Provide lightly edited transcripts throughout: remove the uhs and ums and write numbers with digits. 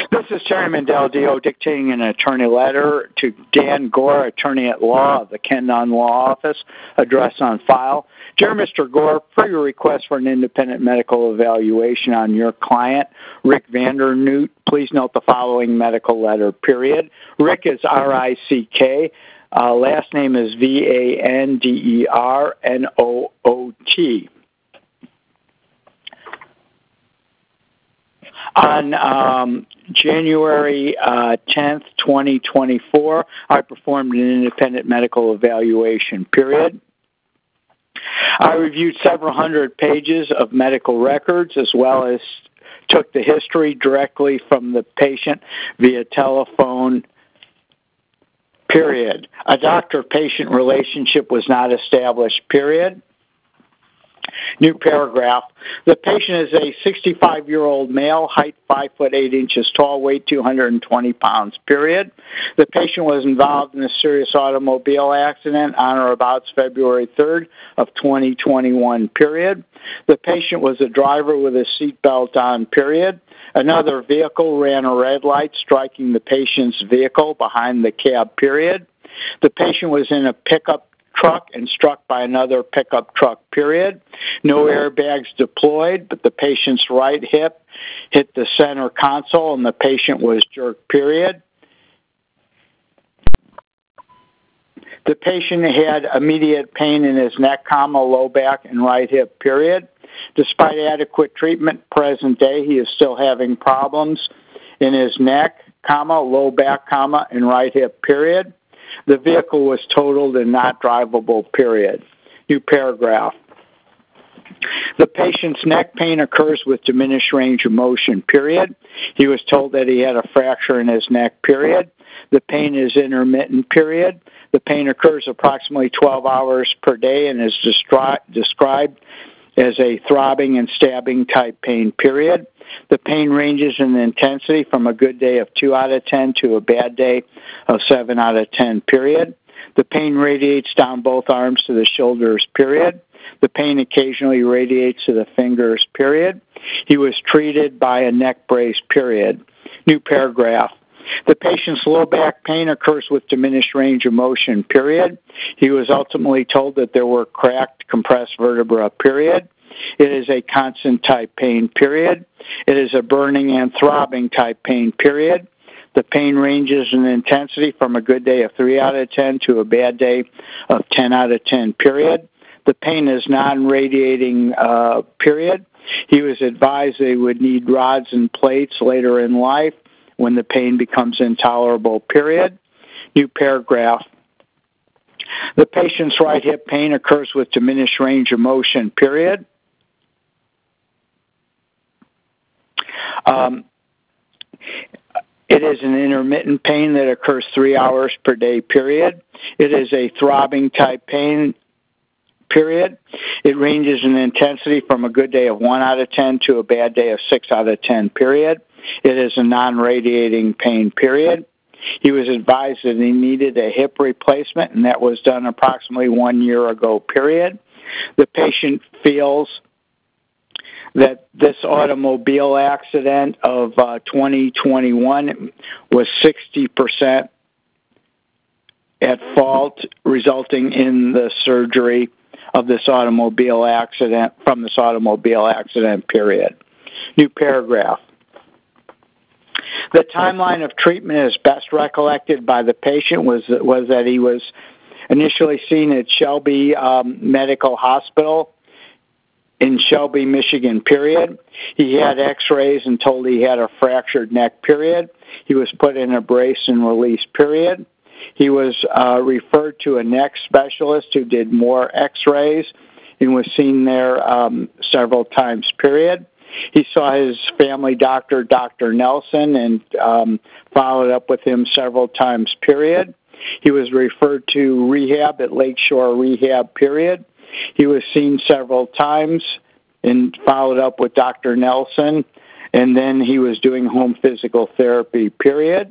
This is Terry Mandel, dictating an attorney letter to Dan Gore, attorney at law of the Ken Nunn Law Office, address on file. Dear Mr. Gore, per your request for an independent medical evaluation on your client, Rick Vandernoot, please note the following medical letter, period. Rick is R-I-C-K. Last name is V-A-N-D-E-R-N-O-O-T. On January 10th, 2024, I performed an independent medical evaluation, period. I reviewed several hundred pages of medical records as well as took the history directly from the patient via telephone, period. A doctor-patient relationship was not established, period. New paragraph. The patient is a 65-year-old male, height 5 foot 8 inches tall, weight 220 pounds, period. The patient was involved in a serious automobile accident on or about February 3rd of 2021, period. The patient was a driver with a seatbelt on, period. Another vehicle ran a red light, striking the patient's vehicle behind the cab, period. The patient was in a pickup truck and struck by another pickup truck, period. No airbags deployed, but the patient's right hip hit the center console and the patient was jerked, period. The patient had immediate pain in his neck, low back, and right hip, period. Despite adequate treatment, present day, he is still having problems in his neck, low back, and right hip, period. The vehicle was totaled and not drivable, period. New paragraph. The patient's neck pain occurs with diminished range of motion, period. He was told that he had a fracture in his neck, period. The pain is intermittent, period. The pain occurs approximately 12 hours per day and is described as a throbbing and stabbing type pain, period. The pain ranges in intensity from a good day of 2 out of 10 to a bad day of 7 out of 10, period. The pain radiates down both arms to the shoulders, period. The pain occasionally radiates to the fingers, period. He was treated by a neck brace, period. New paragraph. The patient's low back pain occurs with diminished range of motion, period. He was ultimately told that there were cracked, compressed vertebrae, period. It is a constant type pain, period. It is a burning and throbbing type pain, period. The pain ranges in intensity from a good day of 3 out of 10 to a bad day of 10 out of 10, period. The pain is non-radiating, period. He was advised they would need rods and plates later in life when the pain becomes intolerable, period. New paragraph. The patient's right hip pain occurs with diminished range of motion, period. It is an intermittent pain that occurs 3 hours per day, period. It is a throbbing type pain, period. It ranges in intensity from a good day of 1 out of 10 to a bad day of 6 out of 10, period. It is a non-radiating pain, period. He was advised that he needed a hip replacement, and that was done approximately 1 year ago, period. The patient feels that this automobile accident of 2021 was 60% at fault, resulting in the surgery of this automobile accident, from this automobile accident, period. New paragraph. The timeline of treatment as best recollected by the patient was that he was initially seen at Shelby Medical Hospital in Shelby, Michigan, period. He had x-rays and told he had a fractured neck, period. He was put in a brace and released, period. He was referred to a neck specialist who did more x-rays and was seen there several times, period. He saw his family doctor, Dr. Nelson, and followed up with him several times, period. He was referred to rehab at Lakeshore Rehab, period. He was seen several times and followed up with Dr. Nelson, and then he was doing home physical therapy, period.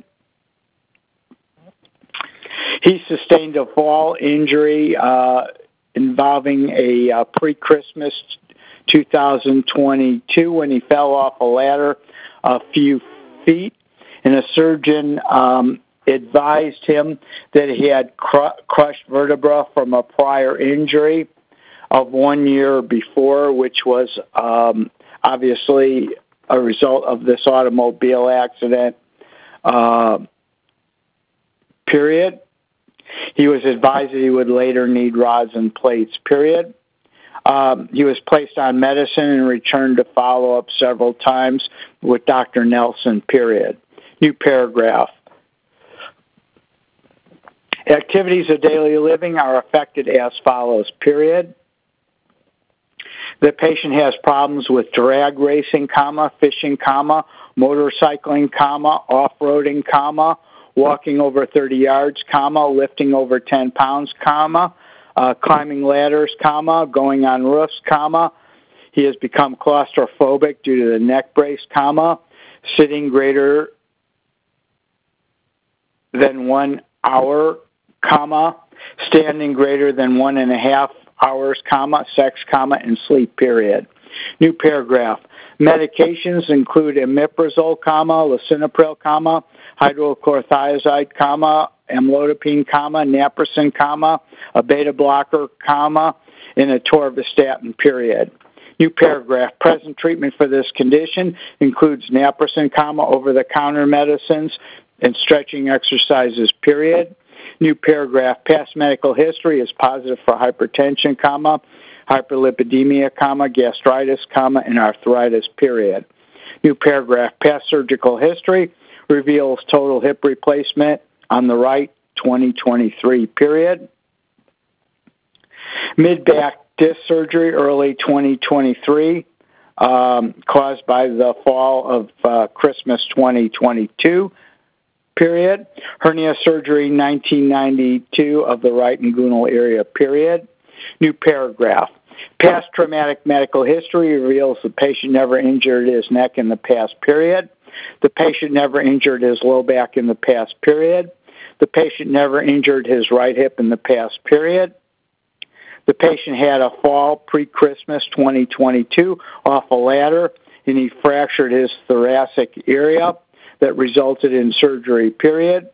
He sustained a fall injury involving a pre-Christmas 2022 when he fell off a ladder a few feet and a surgeon advised him that he had crushed vertebra from a prior injury of 1 year before, which was obviously a result of this automobile accident, period. He was advised that he would later need rods and plates, period. He was placed on medicine and returned to follow up several times with Dr. Nelson, period. New paragraph. Activities of daily living are affected as follows, period. The patient has problems with drag racing, fishing, motorcycling, off-roading, walking over 30 yards, lifting over 10 pounds, climbing ladders, going on roofs, he has become claustrophobic due to the neck brace, sitting greater than 1 hour, standing greater than 1.5 hours, sex, and sleep, period. New paragraph. Medications include imiprazole, lisinopril, hydrochlorothiazide, amlodipine, naproxen, a beta blocker, and atorvastatin, period. New paragraph. Present treatment for this condition includes naproxen, over-the-counter medicines, and stretching exercises, period. New paragraph. Past medical history is positive for hypertension, hyperlipidemia, gastritis, and arthritis, period. New paragraph. Past surgical history reveals total hip replacement on the right, 2023, period. Mid-back disc surgery, early 2023, caused by the fall of Christmas 2022, period. Hernia surgery, 1992, of the right inguinal area, period. New paragraph. Past traumatic medical history reveals the patient never injured his neck in the past, period. The patient never injured his low back in the past, period. The patient never injured his right hip in the past, period. The patient had a fall pre-Christmas 2022 off a ladder, and he fractured his thoracic area that resulted in surgery, period.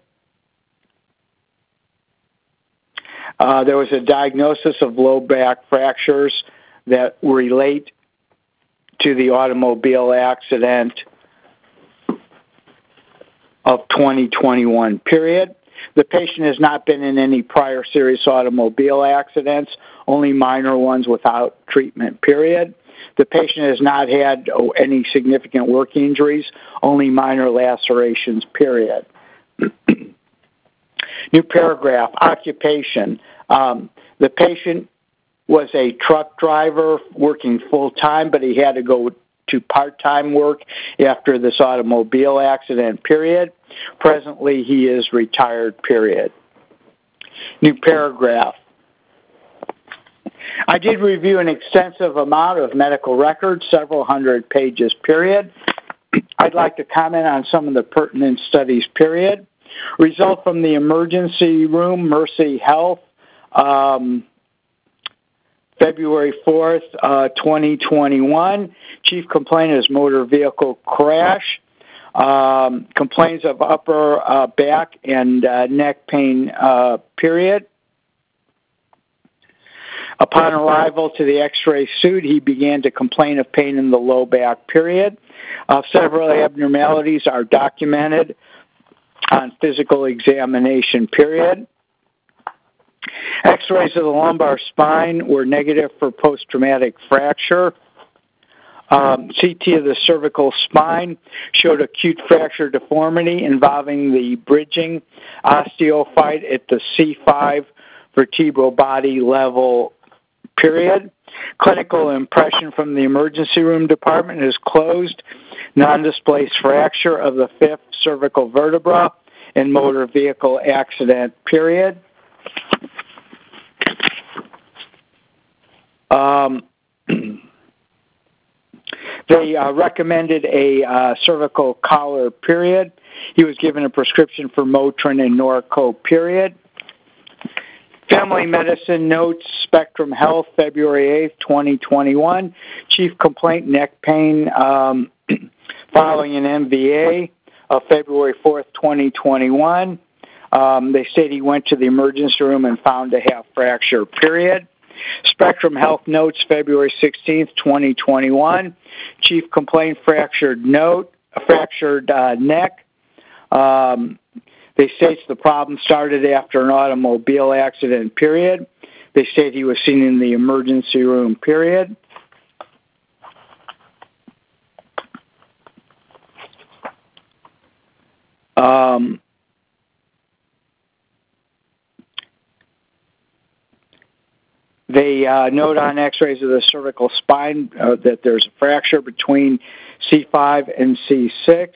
There was a diagnosis of low back fractures that relate to the automobile accident of 2021, period. The patient has not been in any prior serious automobile accidents, only minor ones without treatment, period. The patient has not had any significant work injuries, only minor lacerations, period. New paragraph. Occupation. The patient was a truck driver working full-time, but he had to go to part-time work after this automobile accident, period. Presently, he is retired, period. New paragraph. I did review an extensive amount of medical records, several hundred pages, period. I'd like to comment on some of the pertinent studies, period. Result from the emergency room, Mercy Health, February 4th, 2021. Chief complaint is motor vehicle crash. Complains of upper back and neck pain, period. Upon arrival to the x-ray suite, he began to complain of pain in the low back, period. Several abnormalities are documented on physical examination, period. X-rays of the lumbar spine were negative for post-traumatic fracture. CT of the cervical spine showed acute fracture deformity involving the bridging osteophyte at the C5 vertebral body level, period. Clinical impression from the emergency room department is closed, non-displaced fracture of the fifth cervical vertebra in motor vehicle accident, period. They recommended a cervical collar, period. He was given a prescription for Motrin and Norco, period. Family Medicine Notes, Spectrum Health, February 8th, 2021. Chief complaint, neck pain following an MVA. of February 4th, 2021. They state he went to the emergency room and found a half fracture, period. Spectrum Health notes February 16th, 2021. Chief complaint fractured neck. They state the problem started after an automobile accident, period. They state he was seen in the emergency room, period. They note on x-rays of the cervical spine that there's a fracture between C5 and C6,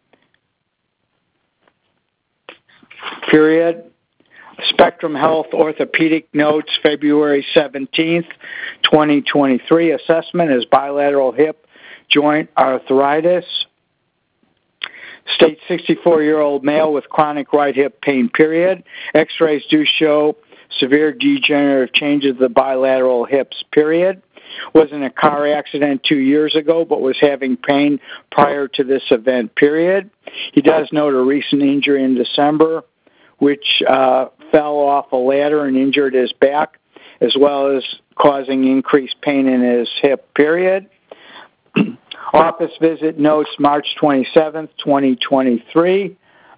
period. Spectrum Health Orthopedic notes February 17th, 2023. Assessment is bilateral hip joint arthritis. State 64-year-old male with chronic right hip pain, period. X-rays do show severe degenerative changes of the bilateral hips, period. Was in a car accident 2 years ago, but was having pain prior to this event, period. He does note a recent injury in December, which fell off a ladder and injured his back, as well as causing increased pain in his hip, period. Office visit notes March 27th, 2023.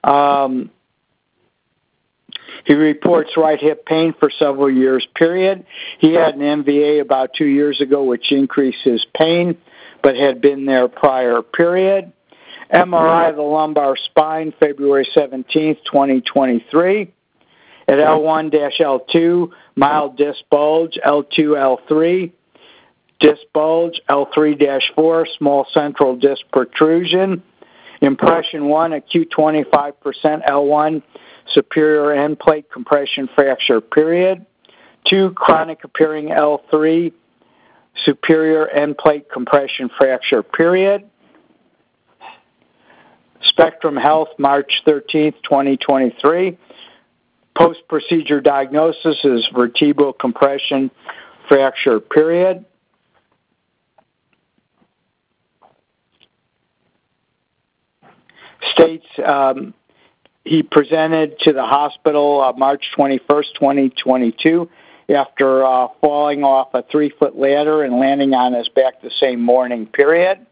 He reports right hip pain for several years, period. He had an MVA about 2 years ago, which increased his pain, but had been there prior, period. MRI of the lumbar spine, February 17th, 2023. At L1-L2, mild disc bulge, L2-L3, disc bulge, L3-4, small central disc protrusion. Impression 1, acute 25% L1, superior end plate compression fracture, period. 2, chronic appearing L3, superior end plate compression fracture, period. Spectrum Health, March 13th, 2023. Post-procedure diagnosis is vertebral compression fracture, period. States he presented to the hospital March 21st, 2022, after falling off a 3-foot ladder and landing on his back the same morning, period.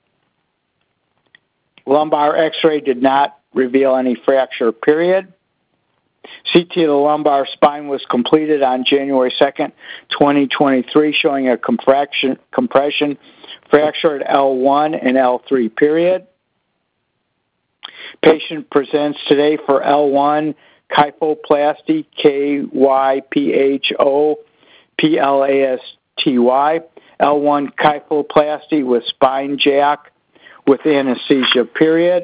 Lumbar x-ray did not reveal any fracture, period. CT of the lumbar spine was completed on January 2nd, 2023, showing a compression fracture at L1 and L3, period. Patient presents today for L1 kyphoplasty, Kyphoplasty, L1 kyphoplasty with spine jack with anesthesia, period.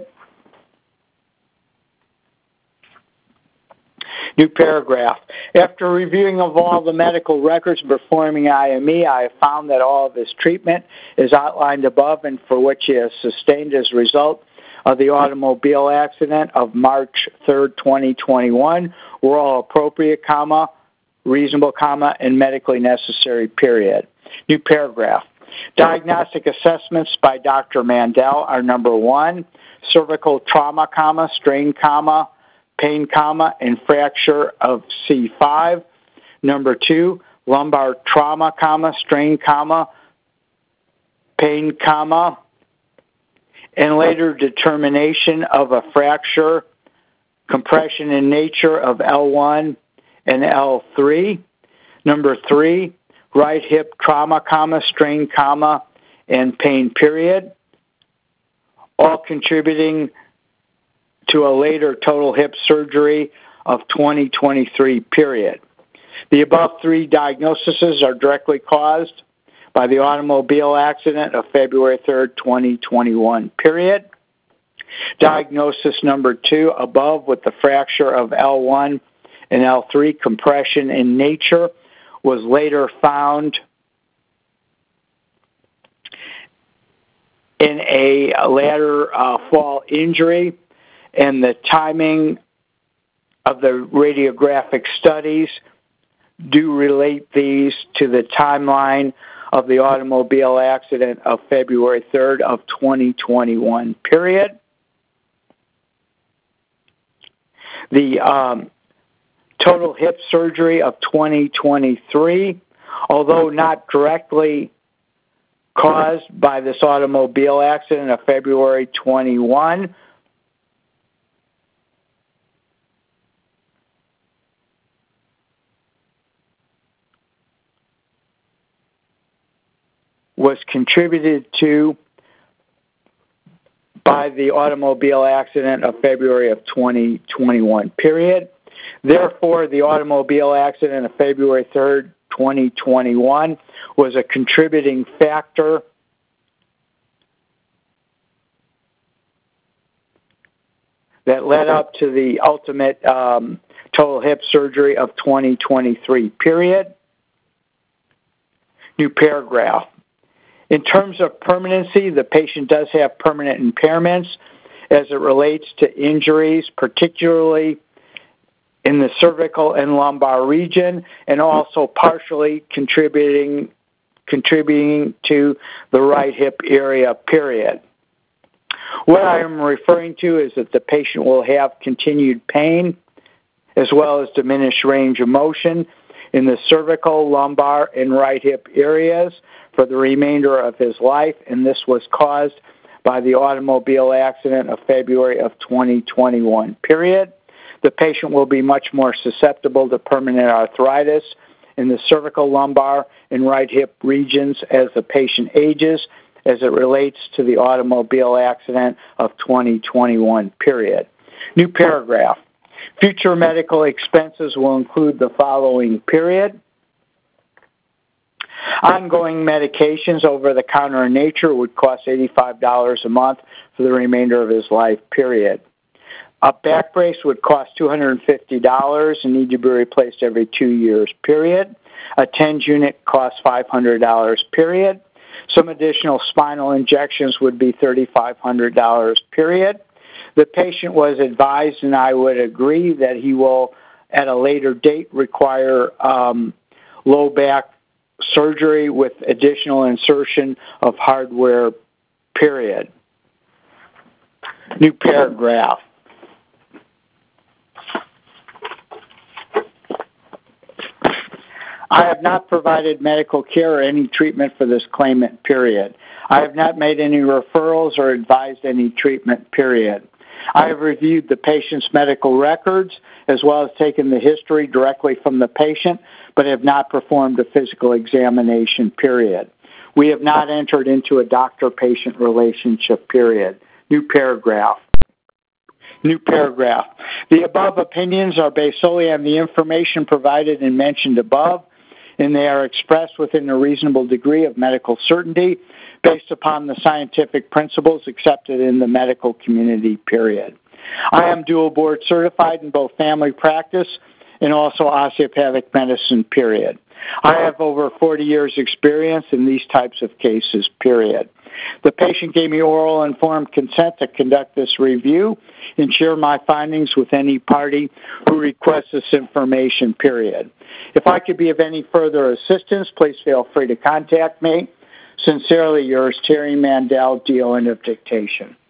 New paragraph. After reviewing of all the medical records performing IME, I have found that all of his treatment is outlined above and for which he has sustained as a result of the automobile accident of March 3rd, 2021, were all appropriate, reasonable, and medically necessary, period. New paragraph. Diagnostic assessments by Dr. Mandel are number 1, cervical trauma, strain, pain, and fracture of C5. Number 2, lumbar trauma, strain, pain, and later determination of a fracture, compression in nature of L1 and L3. Number 3, right hip trauma, strain, and pain, period. All contributing to a later total hip surgery of 2023, period. The above 3 diagnoses are directly caused by the automobile accident of February 3rd, 2021, period. Diagnosis number 2 above with the fracture of L1 and L3, compression in nature, was later found in a ladder fall injury, and the timing of the radiographic studies do relate these to the timeline of the automobile accident of February 3rd of 2021, period. the total hip surgery of 2023, although not directly caused by this automobile accident of February 21, was contributed to by the automobile accident of February of 2021, period. Therefore, the automobile accident of February 3rd, 2021 was a contributing factor that led up to the ultimate total hip surgery of 2023, period. New paragraph. In terms of permanency, the patient does have permanent impairments as it relates to injuries, particularly in the cervical and lumbar region, and also partially contributing to the right hip area, period. What I am referring to is that the patient will have continued pain as well as diminished range of motion in the cervical, lumbar, and right hip areas for the remainder of his life, and this was caused by the automobile accident of February of 2021, period. The patient will be much more susceptible to permanent arthritis in the cervical, lumbar, and right hip regions as the patient ages as it relates to the automobile accident of 2021, period. New paragraph. Future medical expenses will include the following, period. Ongoing medications over the counter in nature would cost $85 a month for the remainder of his life, period. A back brace would cost $250 and need to be replaced every 2 years, period. A TENS unit costs $500, period. Some additional spinal injections would be $3,500, period. The patient was advised, and I would agree, that he will at a later date require low back surgery with additional insertion of hardware, period. New paragraph. I have not provided medical care or any treatment for this claimant, period. I have not made any referrals or advised any treatment, period. I have reviewed the patient's medical records as well as taken the history directly from the patient, but have not performed a physical examination, period. We have not entered into a doctor-patient relationship, period. New paragraph. New paragraph. The above opinions are based solely on the information provided and mentioned above, and they are expressed within a reasonable degree of medical certainty based upon the scientific principles accepted in the medical community, period. I am dual board certified in both family practice and also osteopathic medicine, period. I have over 40 years experience in these types of cases, period. The patient gave me oral informed consent to conduct this review and share my findings with any party who requests this information, period. If I could be of any further assistance, please feel free to contact me. Sincerely yours, Terry Mandel, DON of Dictation.